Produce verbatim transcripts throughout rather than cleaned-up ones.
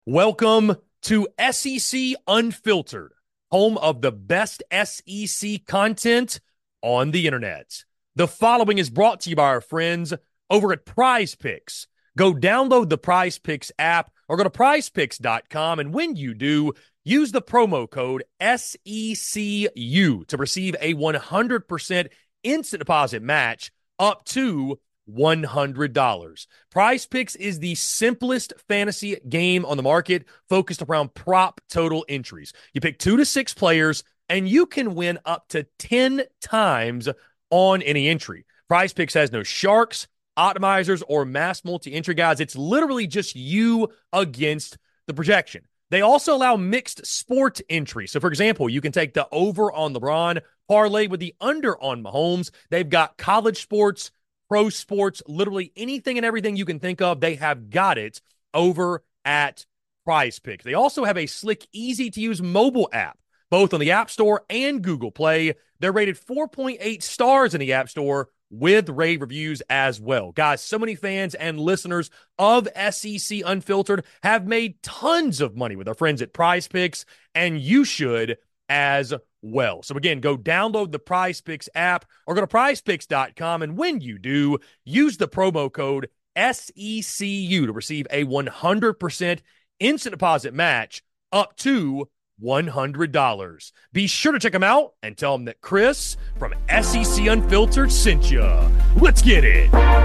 Welcome to S E C Unfiltered, home of the best S E C content on the internet. The following is brought to you by our friends over at Prize Picks. Go download the Prize Picks app or go to prize picks dot com, and when you do, use the promo code S E C U to receive a one hundred percent instant deposit match up to one hundred dollars. Prize Picks is the simplest fantasy game on the market, focused around prop total entries. You pick two to six players, and you can win up to ten times on any entry. Prize Picks has no sharks, optimizers, or mass multi-entry guides. It's literally just you against the projection. They also allow mixed sport entry. So, for example, you can take the over on LeBron, parlay with the under on Mahomes. They've got college sports, pro sports, literally anything and everything you can think of, they have got it over at Prize Picks. They also have a slick, easy-to-use mobile app, both on the App Store and Google Play. They're rated four point eight stars in the App Store with rave reviews as well. Guys, so many fans and listeners of S E C Unfiltered have made tons of money with our friends at Prize Picks, and you should as well. So again, go download the Prize Picks app or go to prize picks dot com, and when you do, use the promo code S E C U to receive a one hundred percent instant deposit match up to one hundred dollars. Be sure to check them out and tell them that Chris from S E C Unfiltered sent you. Let's get it.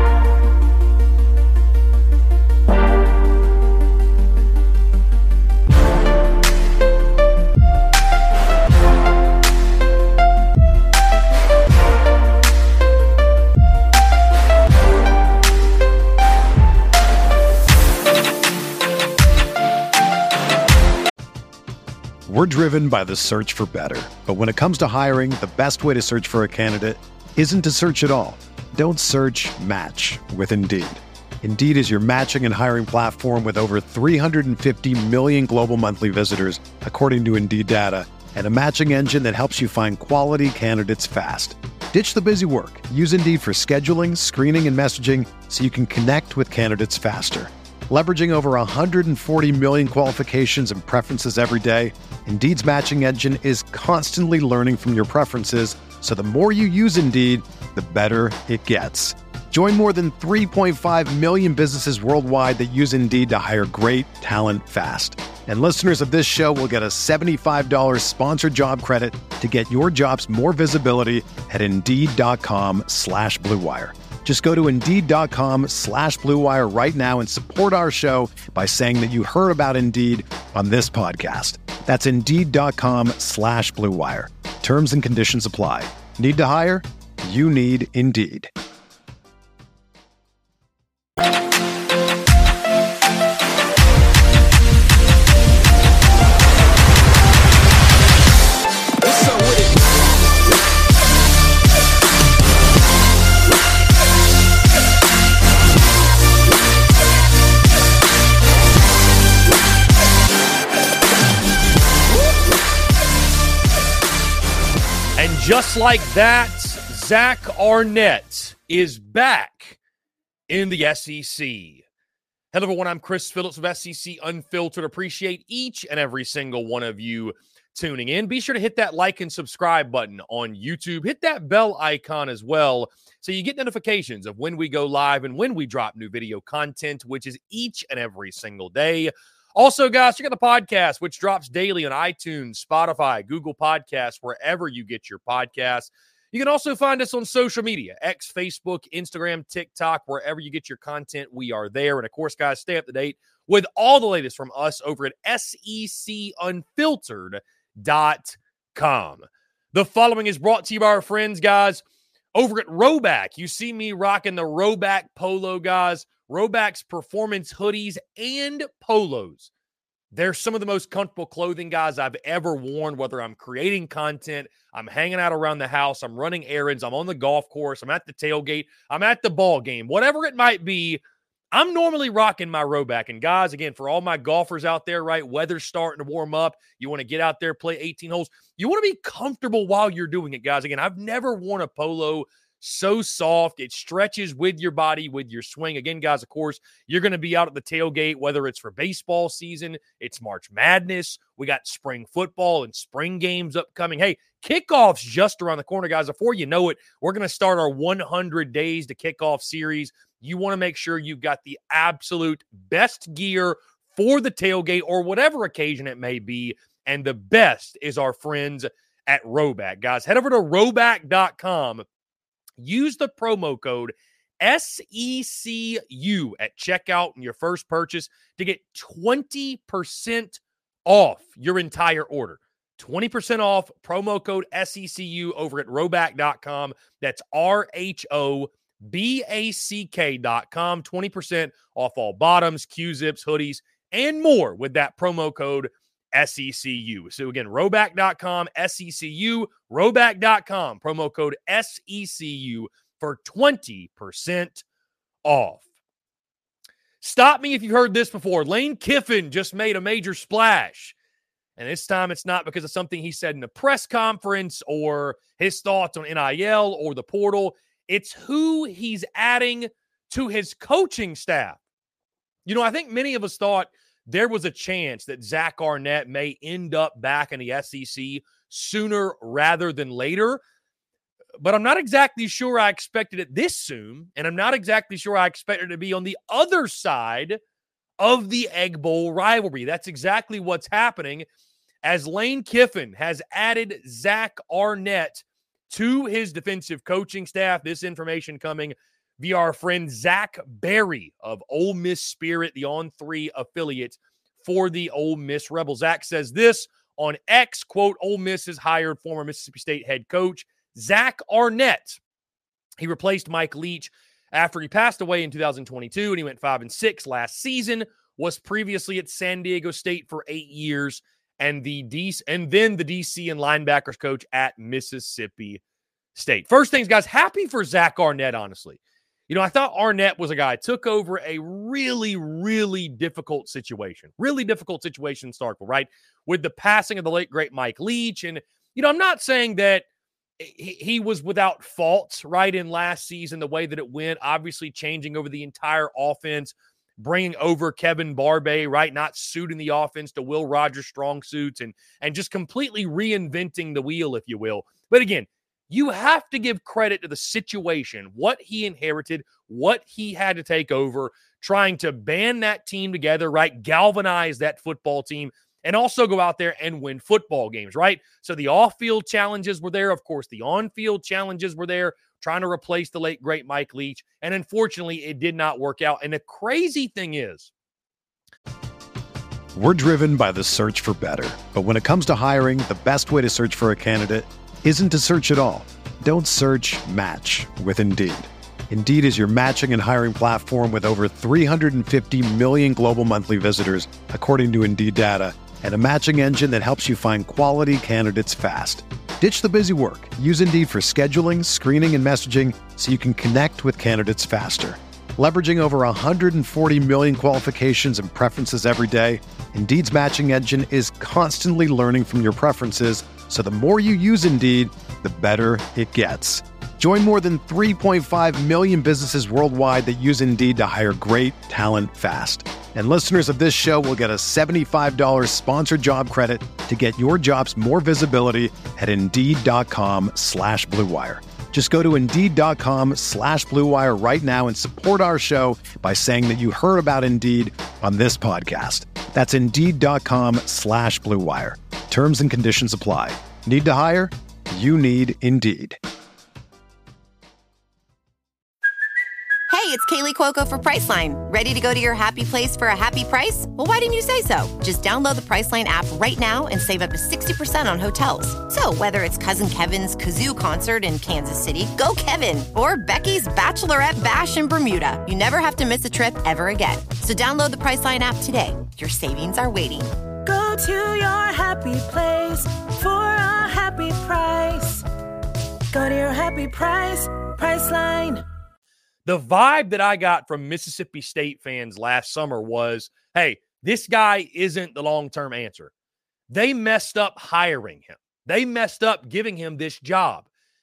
We're driven by the search for better. But when it comes to hiring, the best way to search for a candidate isn't to search at all. Don't search, match with Indeed. Indeed is your matching and hiring platform with over three hundred fifty million global monthly visitors, according to Indeed data, and a matching engine that helps you find quality candidates fast. Ditch the busy work. Use Indeed for scheduling, screening, and messaging so you can connect with candidates faster. Leveraging over one hundred forty million qualifications and preferences every day, Indeed's matching engine is constantly learning from your preferences, so the more you use Indeed, the better it gets. Join more than three point five million businesses worldwide that use Indeed to hire great talent fast. And listeners of this show will get a seventy-five dollars sponsored job credit to get your jobs more visibility at Indeed.com slash Blue Wire. Just go to Indeed.com slash Blue Wire right now and support our show by saying that you heard about Indeed on this podcast. That's Indeed.com slash Blue Wire. Terms and conditions apply. Need to hire? You need Indeed. Just like that, Zach Arnett is back in the S E C. Hello, everyone. I'm Chris Phillips of S E C Unfiltered. Appreciate each and every single one of you tuning in. Be sure to hit that like and subscribe button on YouTube. Hit that bell icon as well so you get notifications of when we go live and when we drop new video content, which is each and every single day. Also, guys, check out the podcast, which drops daily on iTunes, Spotify, Google Podcasts, wherever you get your podcasts. You can also find us on social media, X, Facebook, Instagram, TikTok, wherever you get your content, we are there. And, of course, guys, stay up to date with all the latest from us over at S E C unfiltered dot com. The following is brought to you by our friends, guys, over at Rhoback. You see me rocking the Rhoback polo, guys. Rhoback's performance hoodies and polos. They're some of the most comfortable clothing, guys, I've ever worn, whether I'm creating content, I'm hanging out around the house, I'm running errands, I'm on the golf course, I'm at the tailgate, I'm at the ball game, whatever it might be. I'm normally rocking my Rhoback. And guys, again, for all my golfers out there, right, weather's starting to warm up. You want to get out there, play eighteen holes. You want to be comfortable while you're doing it, guys. Again, I've never worn a polo So soft. It stretches with your body, with your swing. Again, guys, of course, you're going to be out at the tailgate, whether it's for baseball season, it's March Madness. We got spring football and spring games upcoming. Hey, kickoff's just around the corner, guys. Before you know it, we're going to start our one hundred days to kickoff series. You want to make sure you've got the absolute best gear for the tailgate or whatever occasion it may be. And the best is our friends at Rhoback. Guys, head over to rhoback dot com. Use the promo code S E C U at checkout in your first purchase to get twenty percent off your entire order. twenty percent off, promo code S E C U over at rhoback dot com. That's R H O B A C K dot com. twenty percent off all bottoms, Q-zips, hoodies, and more with that promo code S E C U. So again, rhoback dot com, S E C U, rhoback dot com, promo code S E C U for twenty percent off. Stop me if you've heard this before. Lane Kiffin just made a major splash. And this time it's not because of something he said in a press conference or his thoughts on N I L or the portal. It's who he's adding to his coaching staff. You know, I think many of us thought there was a chance that Zach Arnett may end up back in the S E C sooner rather than later. But I'm not exactly sure I expected it this soon, and I'm not exactly sure I expected it to be on the other side of the Egg Bowl rivalry. That's exactly what's happening as Lane Kiffin has added Zach Arnett to his defensive coaching staff. This information coming via our friend Zach Berry of Ole Miss Spirit, the On three affiliate for the Ole Miss Rebels. Zach says this on X, quote, Ole Miss has hired former Mississippi State head coach Zach Arnett. He replaced Mike Leach after he passed away in two thousand twenty-two, and he went five and six last season, was previously at San Diego State for eight years, and the D C, and then the D C and linebackers coach at Mississippi State. First things, guys, happy for Zach Arnett, honestly. You know, I thought Arnett was a guy who took over a really, really difficult situation. Really difficult situation in Starkville, right? With the passing of the late, great Mike Leach. And, you know, I'm not saying that he, he was without faults, right, in last season, the way that it went, obviously changing over the entire offense, bringing over Kevin Barbay, right, not suiting the offense to Will Rogers' strong suits, and, and just completely reinventing the wheel, if you will. But again, you have to give credit to the situation, what he inherited, what he had to take over, trying to band that team together, right? Galvanize that football team, and also go out there and win football games, right? So the off-field challenges were there. Of course, the on-field challenges were there, trying to replace the late, great Mike Leach. And unfortunately, it did not work out. And the crazy thing is, we're driven by the search for better. But when it comes to hiring, the best way to search for a candidate isn't to search at all. Don't search, match with Indeed. Indeed is your matching and hiring platform with over three hundred fifty million global monthly visitors, according to Indeed data, and a matching engine that helps you find quality candidates fast. Ditch the busy work. Use Indeed for scheduling, screening, and messaging so you can connect with candidates faster. Leveraging over one hundred forty million qualifications and preferences every day, Indeed's matching engine is constantly learning from your preferences, so the more you use Indeed, the better it gets. Join more than three point five million businesses worldwide that use Indeed to hire great talent fast. And listeners of this show will get a seventy-five dollars sponsored job credit to get your jobs more visibility at Indeed.com slash Blue Wire. Just go to Indeed.com slash Blue Wire right now and support our show by saying that you heard about Indeed on this podcast. That's Indeed.com slash Blue Wire. Terms and conditions apply. Need to hire? You need Indeed. Hey, it's Kaylee Cuoco for Priceline. Ready to go to your happy place for a happy price? Well, why didn't you say so? Just download the Priceline app right now and save up to sixty percent on hotels. So whether it's Cousin Kevin's Kazoo Concert in Kansas City, go Kevin, or Becky's Bachelorette Bash in Bermuda, you never have to miss a trip ever again. So download the Priceline app today. Your savings are waiting. Go to your happy place for a happy price. Go to your happy price, Priceline. The vibe that I got from Mississippi State fans last summer was, hey, this guy isn't the long-term answer. They messed up hiring him. They messed up giving him this job.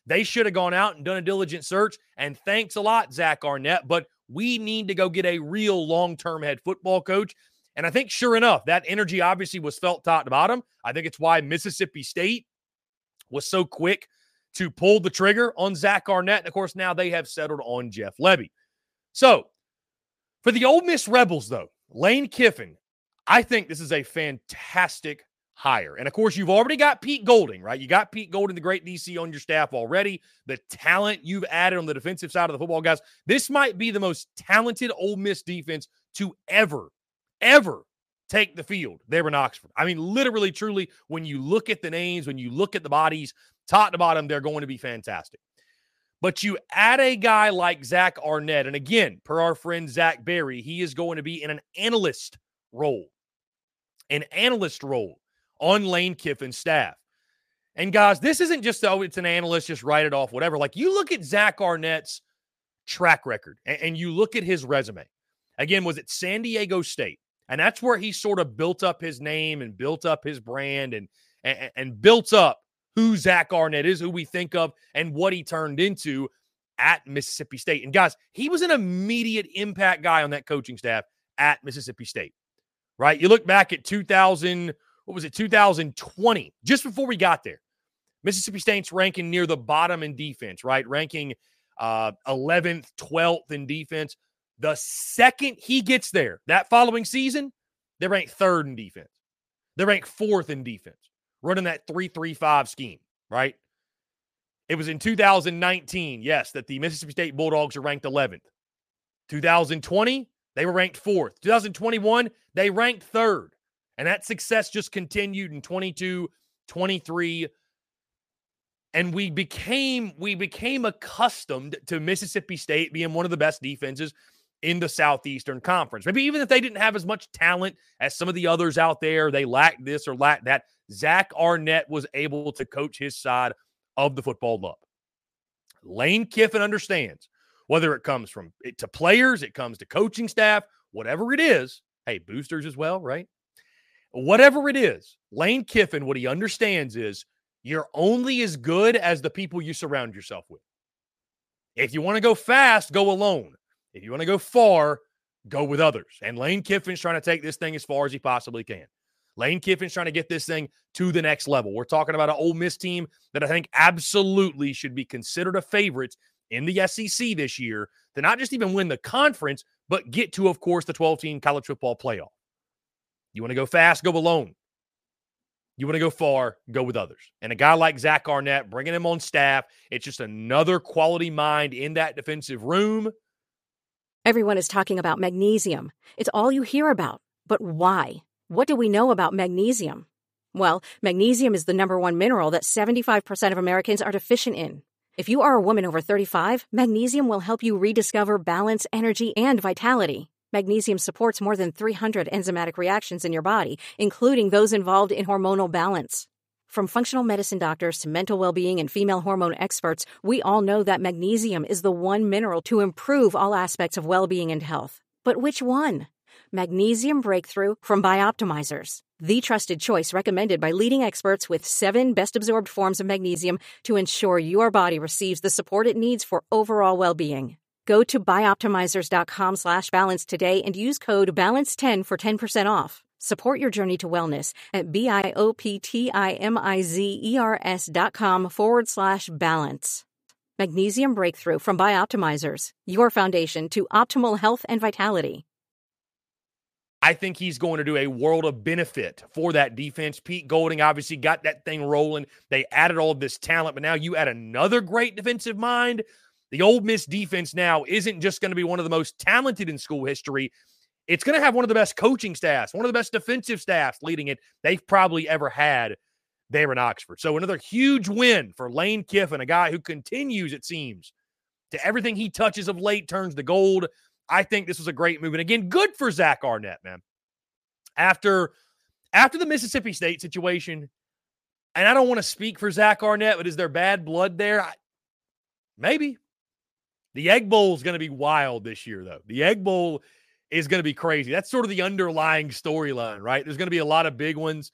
They should have gone out and done a diligent search. And thanks a lot, Zach Arnett. But we need to go get a real long-term head football coach. And I think sure enough, that energy obviously was felt top to bottom. I think it's why Mississippi State was so quick to pull the trigger on Zach Arnett. And of course, now they have settled on Jeff Lebby. So for the Ole Miss Rebels, though, Lane Kiffin, I think this is a fantastic hire. And of course, you've already got Pete Golding, right? You got Pete Golding, the great D C, on your staff already. The talent you've added on the defensive side of the football, guys. This might be the most talented Ole Miss defense to ever, ever take the field there in Oxford. I mean, literally, truly, when you look at the names, when you look at the bodies, top to bottom, they're going to be fantastic. But you add a guy like Zach Arnett, and again, per our friend Zach Berry, he is going to be in an analyst role, an analyst role on Lane Kiffin's staff. And guys, this isn't just, oh, it's an analyst, just write it off, whatever. Like, you look at Zach Arnett's track record and, and you look at his resume. Again, was it San Diego State? And that's where he sort of built up his name and built up his brand and, and, and built up who Zach Arnett is, who we think of, and what he turned into at Mississippi State. And guys, he was an immediate impact guy on that coaching staff at Mississippi State, right? You look back at two thousand, what was it, two thousand twenty, just before we got there. Mississippi State's ranking near the bottom in defense, right? Ranking uh, eleventh, twelfth in defense. The second he gets there, that following season, they're ranked third in defense. They're ranked fourth in defense, running that three three five scheme, right? It was in two thousand nineteen, yes, that the Mississippi State Bulldogs are ranked eleventh. two thousand twenty, they were ranked fourth. two thousand twenty-one, they ranked third. And that success just continued in twenty-two, twenty-three. And we became, we became accustomed to Mississippi State being one of the best defenses in the Southeastern Conference. Maybe even if they didn't have as much talent as some of the others out there, they lacked this or lacked that, Zach Arnett was able to coach his side of the football up. Lane Kiffin understands, whether it comes from it to players, it comes to coaching staff, whatever it is. Hey, boosters as well, right? Whatever it is, Lane Kiffin, what he understands is you're only as good as the people you surround yourself with. If you want to go fast, go alone. If you want to go far, go with others. And Lane Kiffin's trying to take this thing as far as he possibly can. Lane Kiffin's trying to get this thing to the next level. We're talking about an Ole Miss team that I think absolutely should be considered a favorite in the S E C this year to not just even win the conference, but get to, of course, the twelve-team college football playoff. You want to go fast, go alone. You want to go far, go with others. And a guy like Zach Arnett, bringing him on staff, it's just another quality mind in that defensive room. Everyone is talking about magnesium. It's all you hear about. But why? What do we know about magnesium? Well, magnesium is the number one mineral that seventy-five percent of Americans are deficient in. If you are a woman over thirty-five, magnesium will help you rediscover balance, energy, and vitality. Magnesium supports more than three hundred enzymatic reactions in your body, including those involved in hormonal balance. From functional medicine doctors to mental well-being and female hormone experts, we all know that magnesium is the one mineral to improve all aspects of well-being and health. But which one? Magnesium Breakthrough from Bioptimizers, the trusted choice recommended by leading experts with seven best-absorbed forms of magnesium to ensure your body receives the support it needs for overall well-being. Go to bioptimizers.com slash balance today and use code balance ten for ten percent off. Support your journey to wellness at B-I-O-P-T-I-M-I-Z-E-R-S dot com forward slash balance. Magnesium Breakthrough from Bioptimizers, your foundation to optimal health and vitality. I think he's going to do a world of benefit for that defense. Pete Golding obviously got that thing rolling. They added all of this talent, but now you add another great defensive mind. The Ole Miss defense now isn't just going to be one of the most talented in school history. It's going to have one of the best coaching staffs, one of the best defensive staffs leading it they've probably ever had there in Oxford. So another huge win for Lane Kiffin, a guy who continues, it seems, to everything he touches of late turns to gold. I think this was a great move. And again, good for Zach Arnett, man. After, after the Mississippi State situation, and I don't want to speak for Zach Arnett, but is there bad blood there? I, maybe. The Egg Bowl is going to be wild this year, though. The Egg Bowl is going to be crazy. That's sort of the underlying storyline, right? There's going to be a lot of big ones.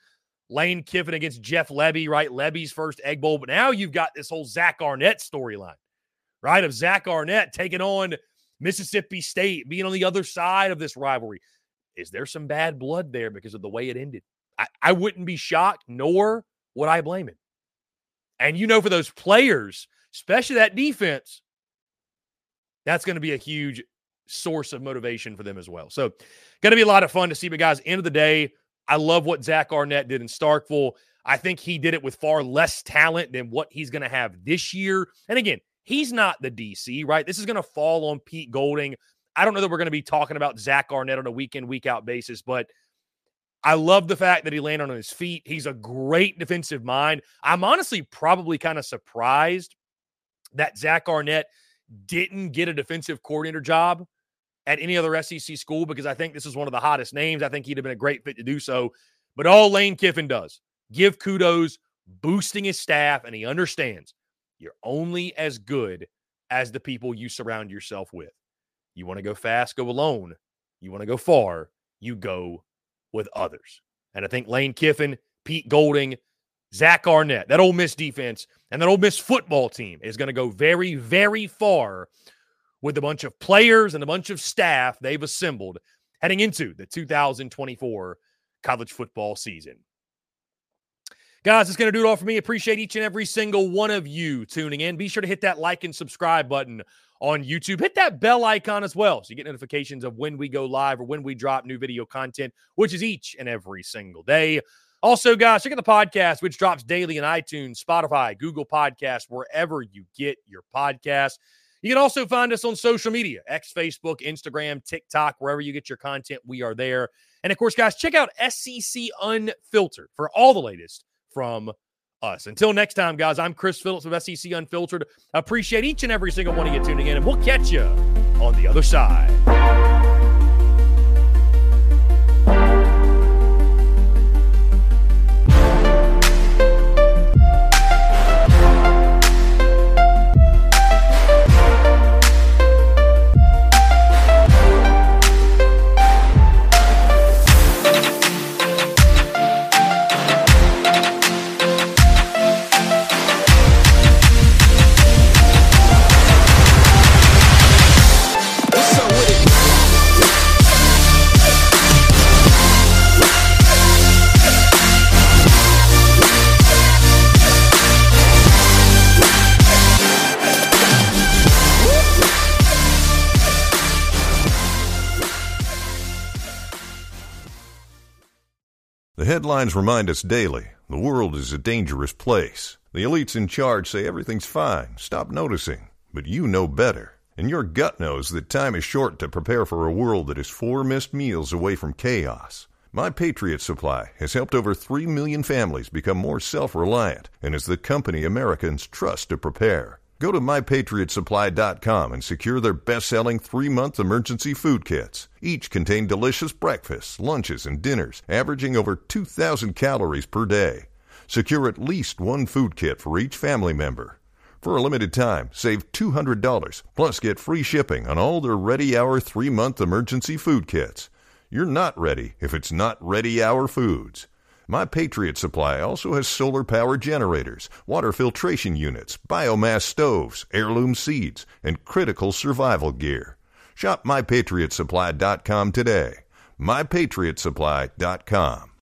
Lane Kiffin against Jeff Lebby, right? Lebby's first Egg Bowl. But now you've got this whole Zach Arnett storyline, right? Of Zach Arnett taking on Mississippi State, being on the other side of this rivalry. Is there some bad blood there because of the way it ended? I, I wouldn't be shocked, nor would I blame it. And you know, for those players, especially that defense, that's going to be a huge source of motivation for them as well. So going to be a lot of fun to see. But guys, end of the day, I love what Zach Arnett did in Starkville. I think he did it with far less talent than what he's going to have this year. And again, he's not the D C, right? This is going to fall on Pete Golding. I don't know that we're going to be talking about Zach Arnett on a week in, week out basis, but I love the fact that he landed on his feet. He's a great defensive mind. I'm honestly probably kind of surprised that Zach Arnett didn't get a defensive coordinator job at any other S E C school, because I think this is one of the hottest names. I think he'd have been a great fit to do so. But all Lane Kiffin does, give kudos, boosting his staff, and he understands you're only as good as the people you surround yourself with. You want to go fast, go alone. You want to go far, you go with others. And I think Lane Kiffin, Pete Golding, Zach Arnett, that Ole Miss defense, and that Ole Miss football team is going to go very, very far with a bunch of players and a bunch of staff they've assembled heading into the two thousand twenty-four college football season. Guys, that's going to do it all for me. Appreciate each and every single one of you tuning in. Be sure to hit that like and subscribe button on YouTube. Hit that bell icon as well, so you get notifications of when we go live or when we drop new video content, which is each and every single day. Also, guys, check out the podcast, which drops daily in iTunes, Spotify, Google Podcasts, wherever you get your podcasts. You can also find us on social media, X, Facebook, Instagram, TikTok, wherever you get your content, we are there. And, of course, guys, check out S E C Unfiltered for all the latest from us. Until next time, guys, I'm Chris Phillips of S E C Unfiltered. Appreciate each and every single one of you tuning in, and we'll catch you on the other side. The headlines remind us daily, the world is a dangerous place. The elites in charge say everything's fine, stop noticing. But you know better. And your gut knows that time is short to prepare for a world that is four missed meals away from chaos. My Patriot Supply has helped over three million families become more self-reliant and is the company Americans trust to prepare. Go to my patriot supply dot com and secure their best-selling three-month emergency food kits. Each contain delicious breakfasts, lunches, and dinners, averaging over two thousand calories per day. Secure at least one food kit for each family member. For a limited time, save two hundred dollars, plus get free shipping on all their Ready Hour three-month emergency food kits. You're not ready if it's not Ready Hour Foods. My Patriot Supply also has solar-powered generators, water filtration units, biomass stoves, heirloom seeds, and critical survival gear. Shop my patriot supply dot com today. my patriot supply dot com.